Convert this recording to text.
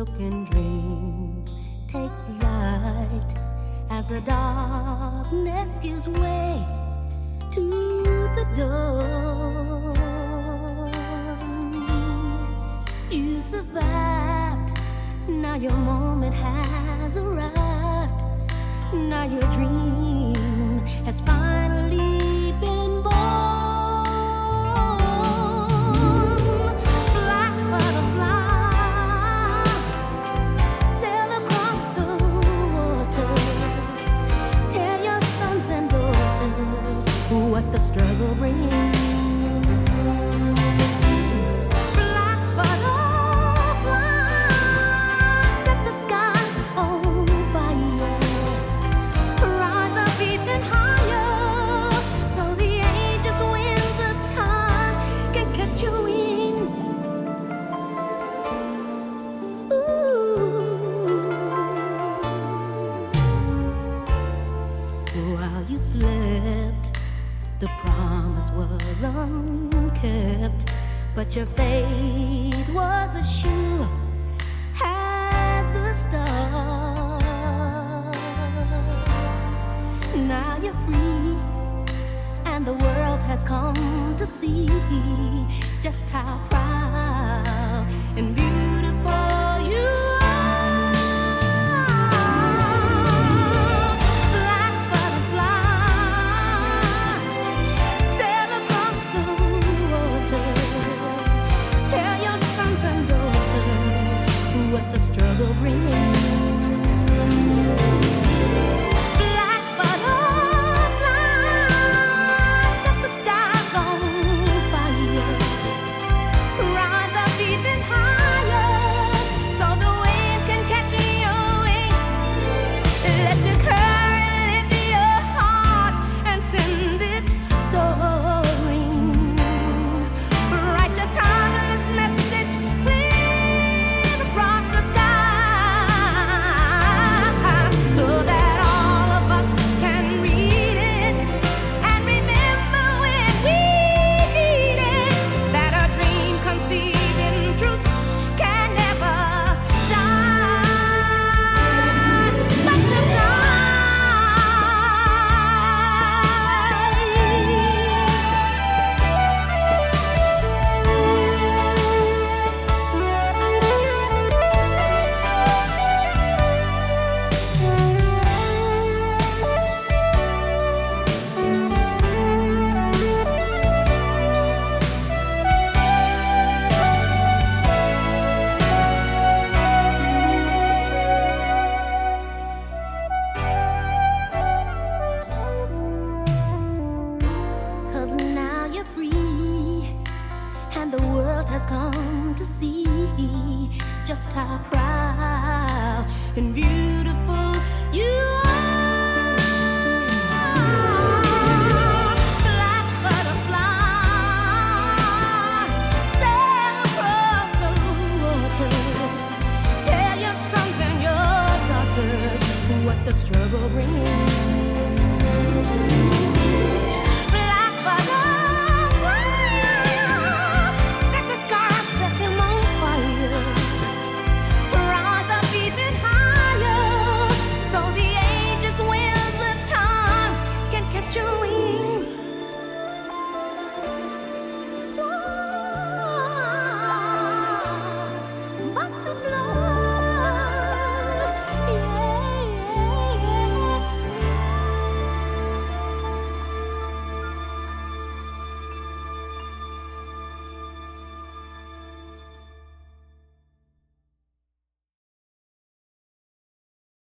silken dream take flight as the darkness gives way to the dawn. You survived, now your moment has arrived. Now your dream has finally been born. Black butterfly, sail across the waters. Tell your sons and daughters what the struggle brings. You slept, the promise was unkept, but your faith was as sure as the stars. Now you're free, and the world has come to see just how proud and beautiful you are. What the struggle brings. Black butterflies, set the skies on fire. Rise up even higher, so the wind can catch your wings. Let the current lift your heart and send it soaring. Write your timeless message clear across the sky, so that all of us can read it and remember when we need it, that a dream conceived in truth can never die, but to fly. Cause now you're free, and the world has come to see just how proud and beautiful you are. Black butterfly, sail across the waters. Tell your sons and your daughters what the struggle brings.